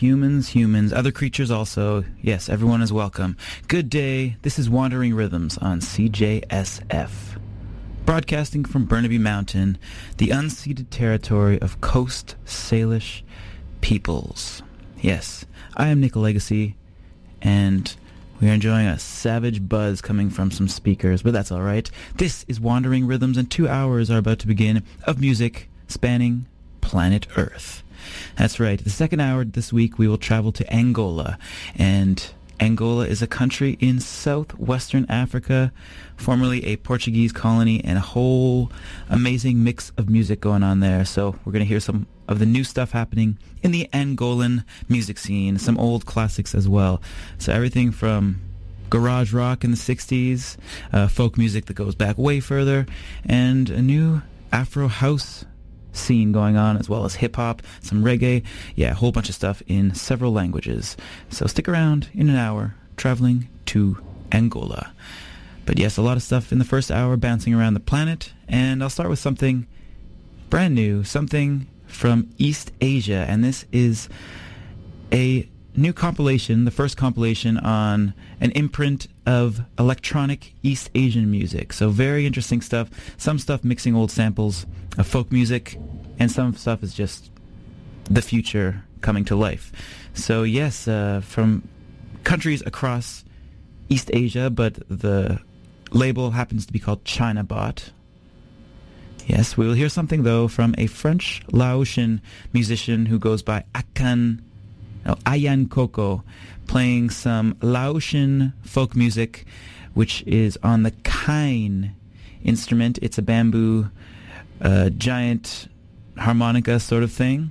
humans, other creatures also. Yes, everyone is welcome. Good day. This is Wandering Rhythms on CJSF. Broadcasting from Burnaby Mountain, the unceded territory of Coast Salish peoples. Yes, I am Nick Legacy, and we are enjoying a savage buzz coming from some speakers, but that's all right. This is Wandering Rhythms, and 2 hours are about to begin of music spanning planet Earth. That's right. The second hour this week, we will travel to Angola, and Angola is a country in southwestern Africa, formerly a Portuguese colony, and a whole amazing mix of music going on there. So we're going to hear some of the new stuff happening in the Angolan music scene, some old classics as well. So everything from garage rock in the 60s, folk music that goes back way further, and a new Afro house scene going on, as well as hip-hop, some reggae, yeah, a whole bunch of stuff in several languages. So stick around in an hour, traveling to Angola. But yes, a lot of stuff in the first hour bouncing around the planet, and I'll start with something brand new, something from East Asia, and this is a new compilation, the first compilation on an imprint of electronic East Asian music. So very interesting stuff. Some stuff mixing old samples of folk music, and some stuff is just the future coming to life. So yes, from countries across East Asia, but the label happens to be called Chinabot. Yes, we will hear something though from a French Laotian musician who goes by Ayan Coco, playing some Laotian folk music, which is on the kain instrument. It's a bamboo giant harmonica sort of thing.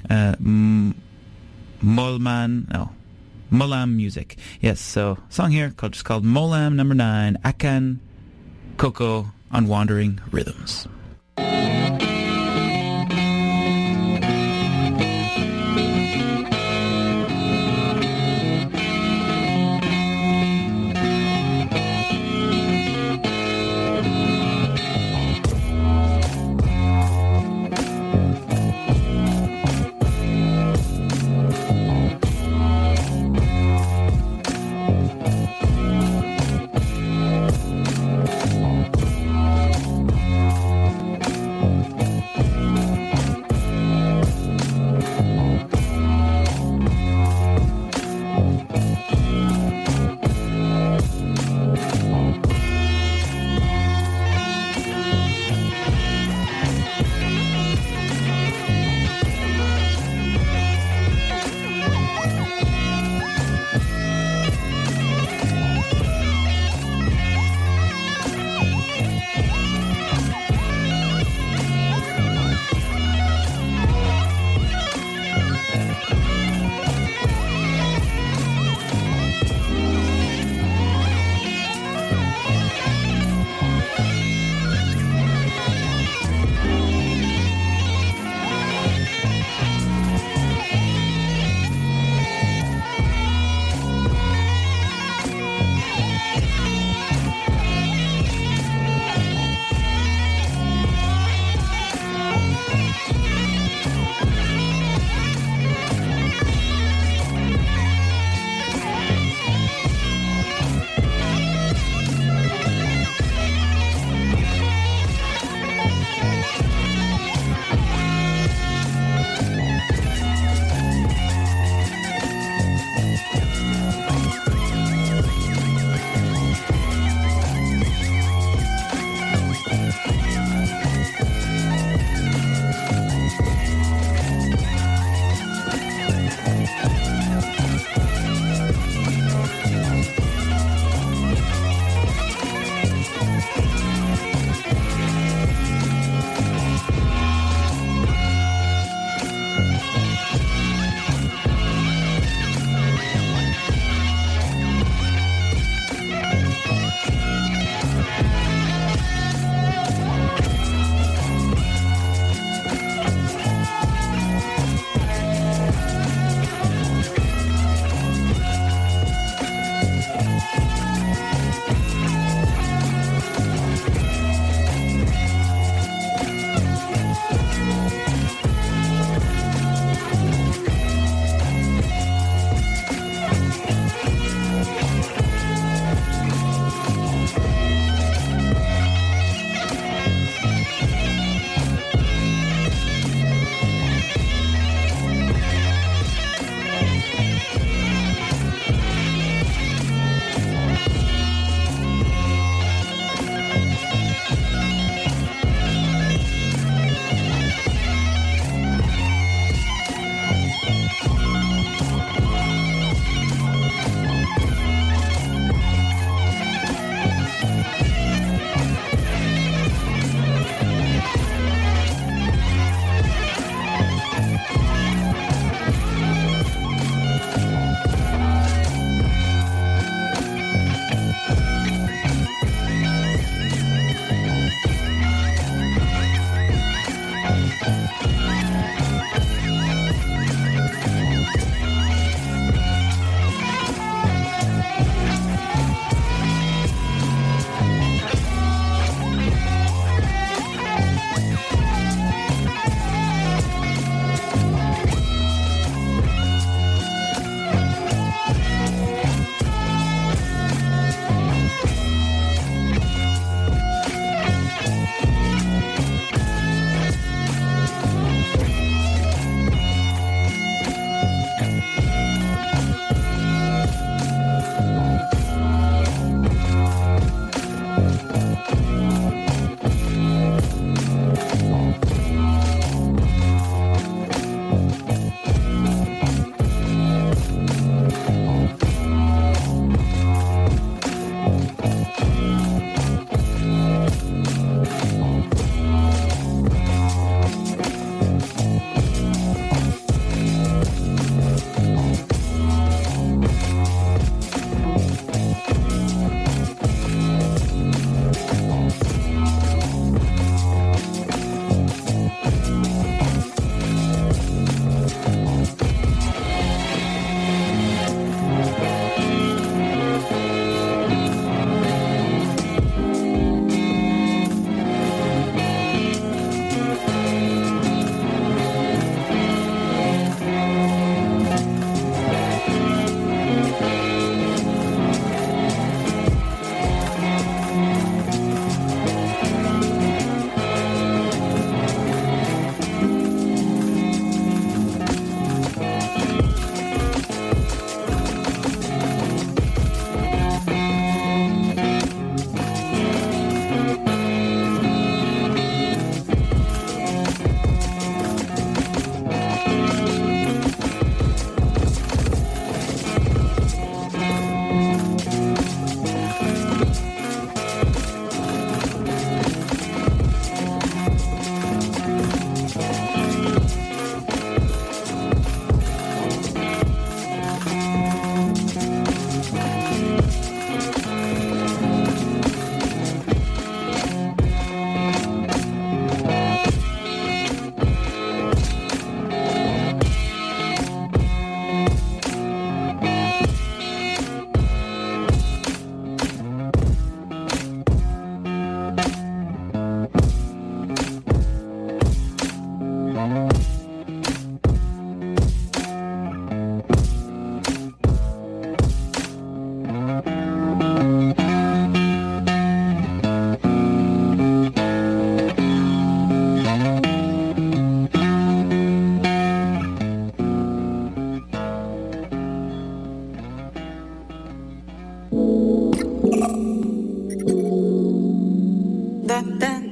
Molam music. Yes, so song here called Molam number 9, Akan Coco on Wandering Rhythms.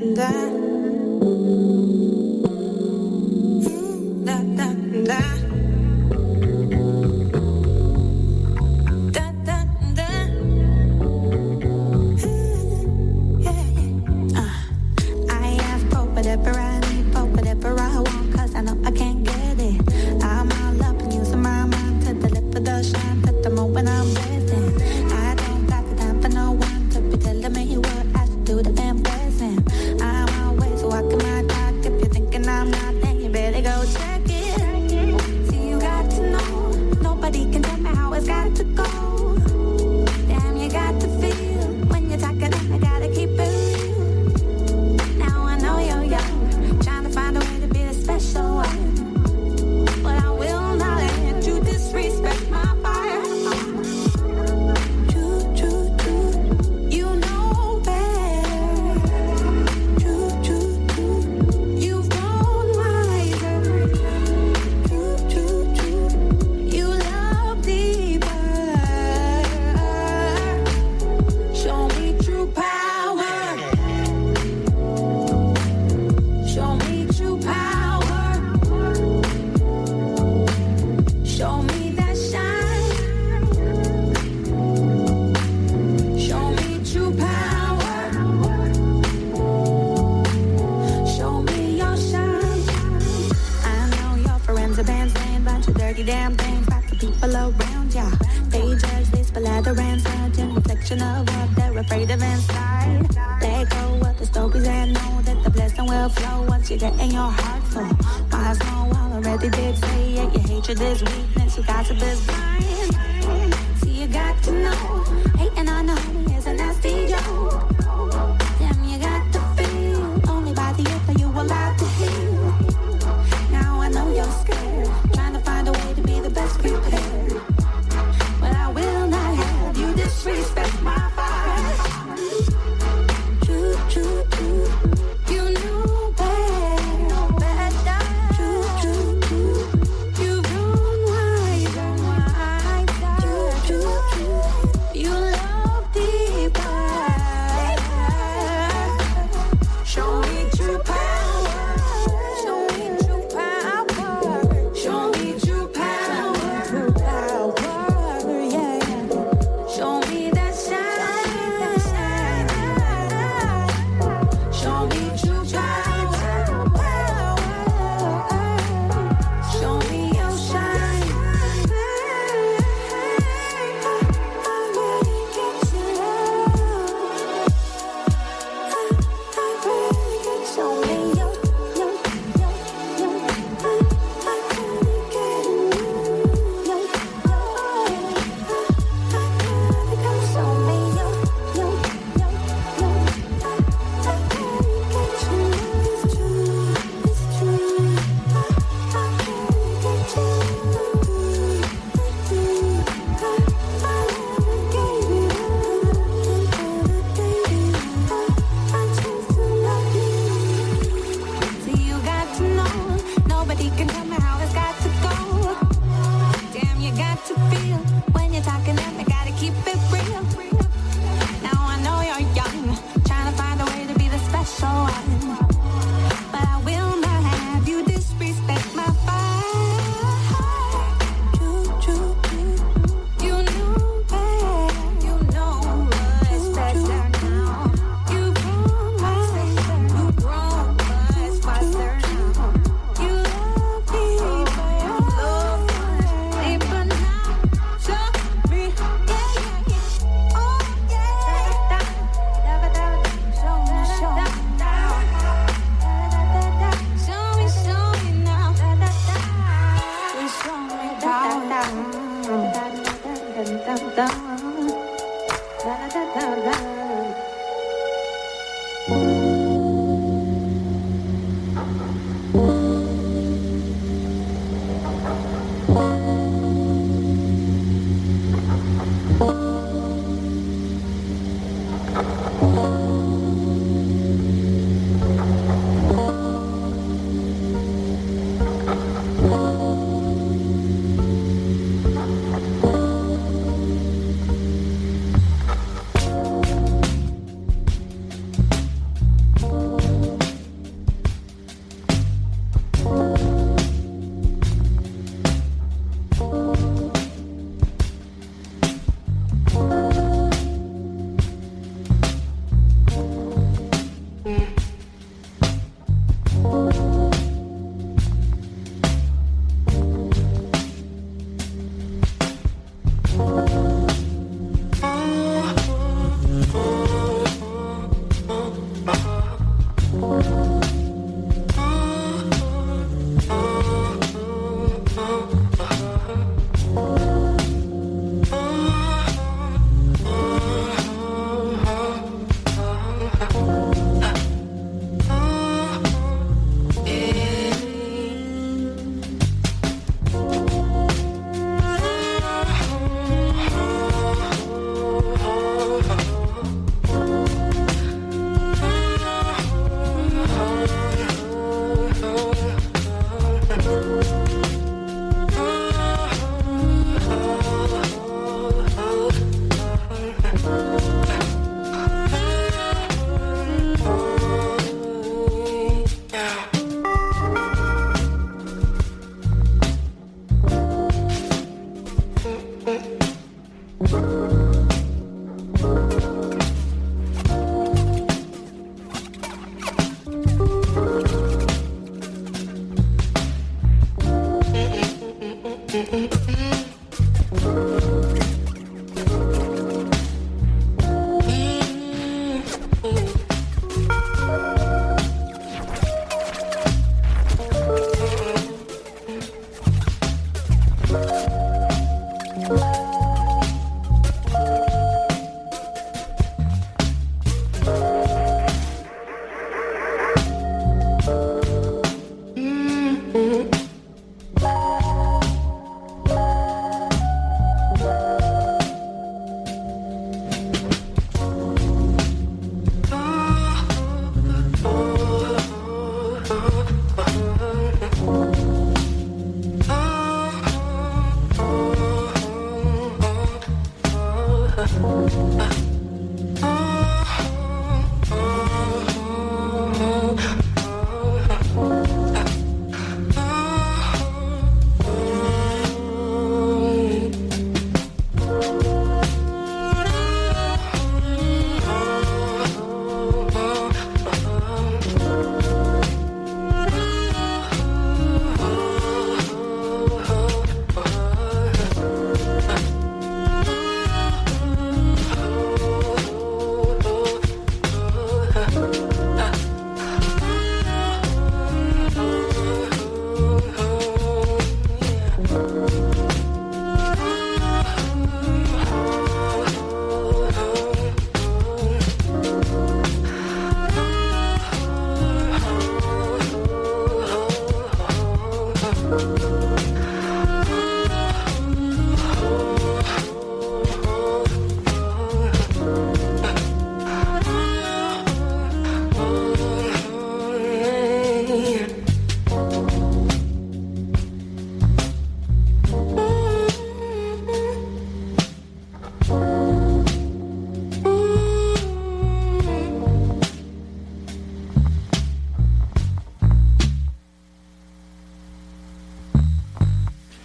You love deep.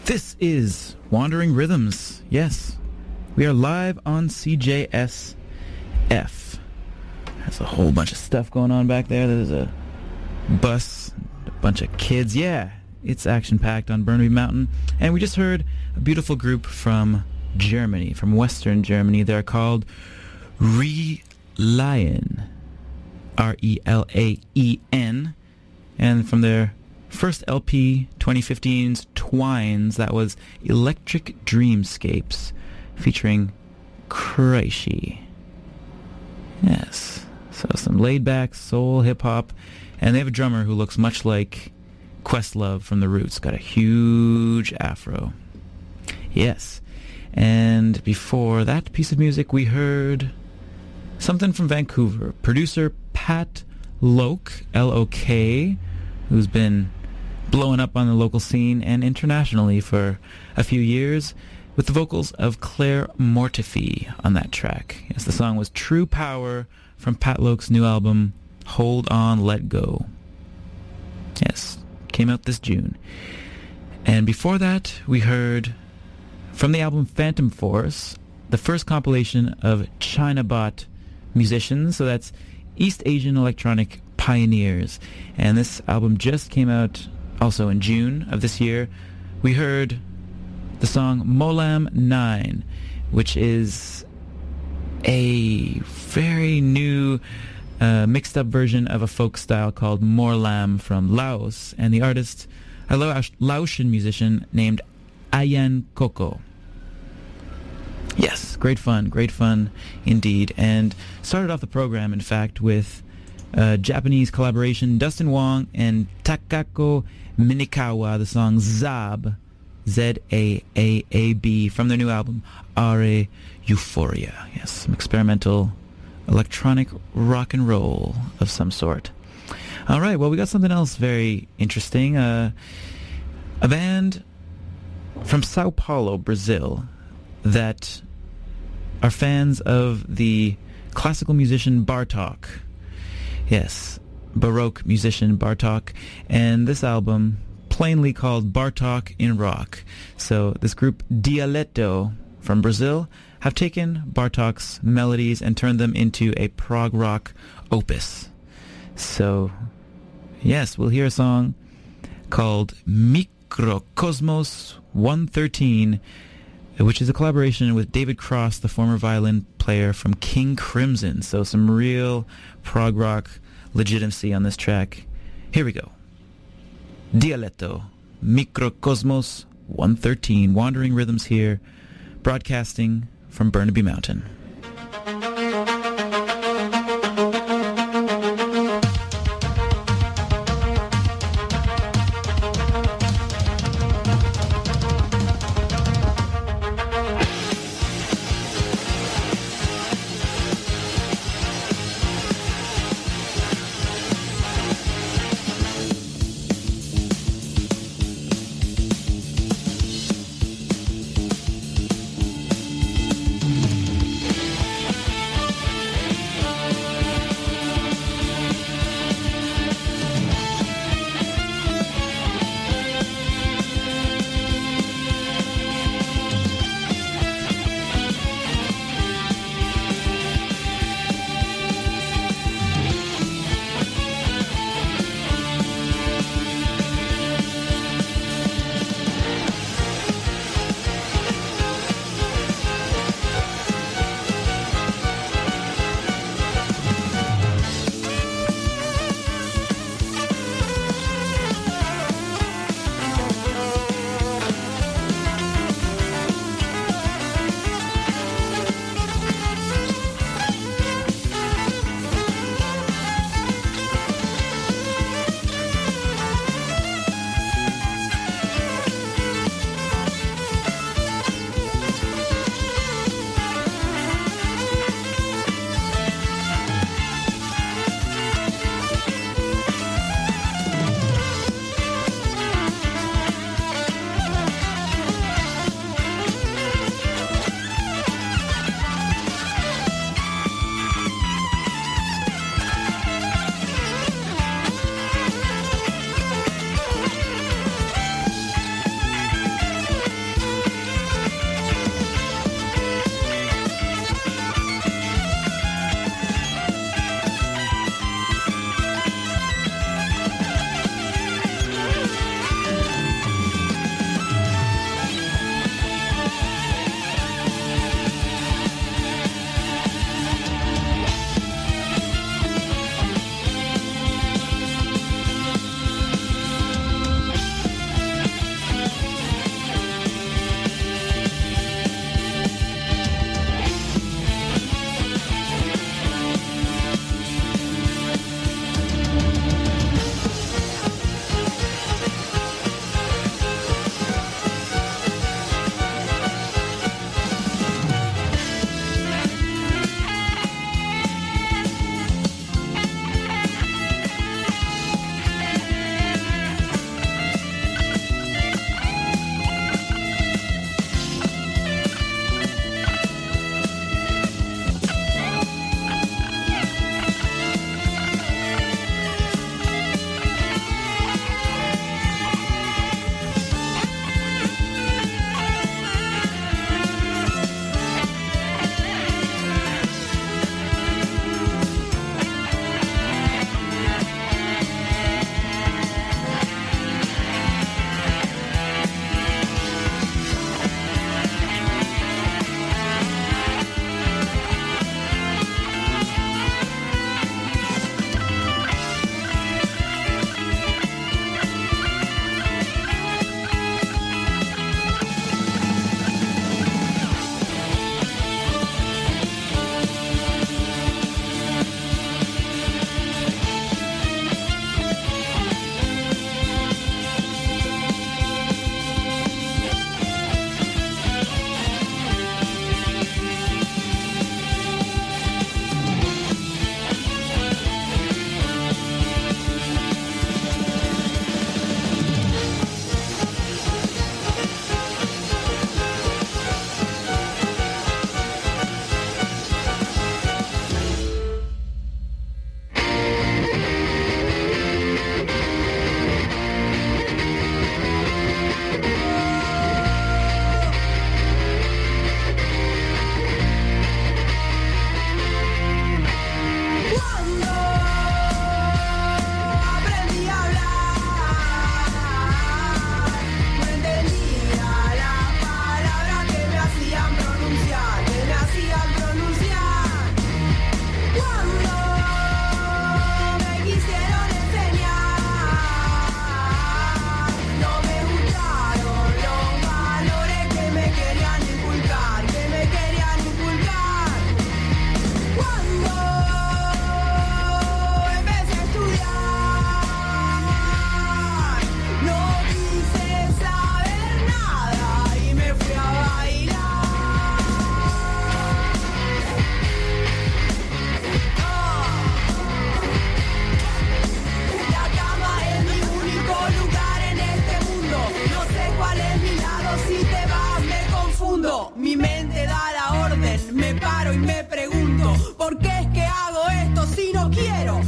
This is Wandering Rhythms. Yes, we are live on CJSF. There's a whole bunch of stuff going on back there. There's a bus, a bunch of kids. Yeah, it's action-packed on Burnaby Mountain. And we just heard a beautiful group from Germany, from Western Germany. They're called Relayen. Relaen. And from their first LP, 2015's Twines, that was Electric Dreamscapes, featuring Kraishi. Yes, so some laid-back soul hip-hop, and they have a drummer who looks much like Questlove from The Roots, got a huge afro. Yes, and before that piece of music, we heard something from Vancouver. Producer Pat Lok, L-O-K, who's been blowing up on the local scene and internationally for a few years, with the vocals of Claire Mortefi on that track. Yes, the song was True Power from Pat Lok's new album, Hold On, Let Go. Yes, came out this June. And before that, we heard from the album Phantom Force, the first compilation of Chinabot musicians, so that's East Asian electronic pioneers. And this album just came out also in June of this year. We heard the song Molam 9, which is a very new mixed up version of a folk style called Morlam from Laos, and the artist, a Laotian musician named Ayan Koko. Yes, great fun indeed. And started off the program, in fact, with Japanese collaboration, Dustin Wong and Takako Minikawa, the song Zaab, Z-A-A-A-B, from their new album, Are Euphoria. Yes, some experimental electronic rock and roll of some sort. All right, well, we got something else very interesting. A band from Sao Paulo, Brazil, that are fans of the classical musician Bartók. Yes, Baroque musician Bartók. And this album, plainly called Bartók in Rock. So this group Dialeto from Brazil have taken Bartók's melodies and turned them into a prog rock opus. So, yes, we'll hear a song called Mikrokosmos 113, which is a collaboration with David Cross, the former violin player from King Crimson. So some real prog rock legitimacy on this track. Here we go. Dialeto, Mikrokosmos 113, Wandering Rhythms here, broadcasting from Burnaby Mountain.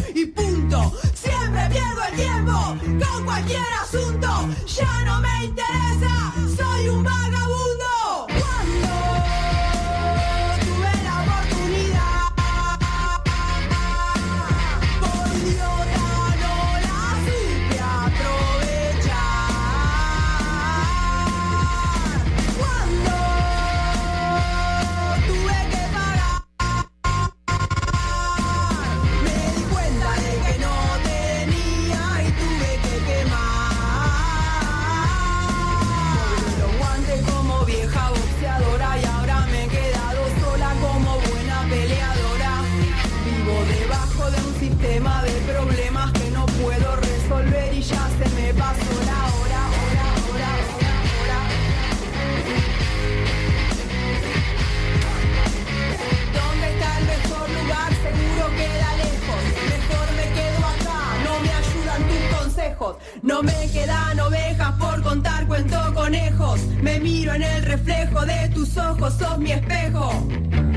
y punto. Siempre pierdo el tiempo con cualquier asunto. Ya no me interesa, soy un vagabundo. Cuando tuve la oportunidad, por idiota no la supe aprovechar. Cuando tuve que pagar, me di cuenta de que no tenía y tuve que quemar. Los guantes como vieja boxeadora y ahora me he quedado sola como buena peleadora. Vivo debajo de un sistema de problemas que no puedo resolver y ya se me pasó la hora. ¿Dónde está el mejor lugar? Seguro queda lejos. Mejor me quedo acá, no me ayudan tus consejos. No me quedan ovejas por contar, cuento conejos. Me miro en el reflejo de tus ojos, sos mi espejo.